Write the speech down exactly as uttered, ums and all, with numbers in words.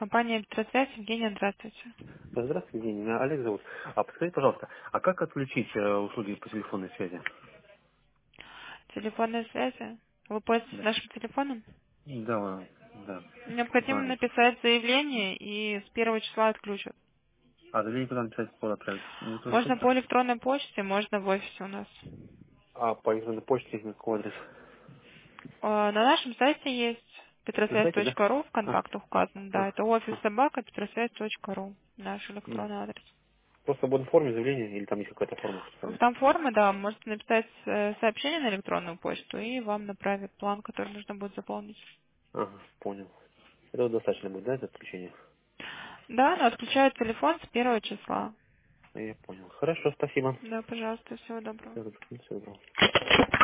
Компания «Петросвязь». Евгения, здравствуйте. Да, здравствуйте, Евгений. Меня Олег зовут. А подскажите, пожалуйста, а как отключить э, услуги по телефонной связи? Телефонной связи. Вы пользуетесь Да. нашим телефоном? Да, да. Необходимо Звонить. написать заявление и с первого числа отключат. А заявление куда написать, куда отправить? На электронную Можно по почту? электронной почте, можно в офисе у нас. А по электронной почте на какой адрес? А, На нашем сайте есть На петросвязь сайте, да? точка ру, в А, контактах указано, да, а, это офис а. собака петросвязь точка ру, наш М. электронный адрес. Просто в свободной форме заявления или там есть какая-то форма специальная? Там форма, да, можете написать э, сообщение на электронную почту, и вам направят план, который нужно будет заполнить. Ага, понял. Это достаточно будет, да, это отключение? Да, но отключают телефон с первого числа. Я понял. Хорошо, спасибо. Да, пожалуйста, всего доброго. Всего доброго. Всего доброго.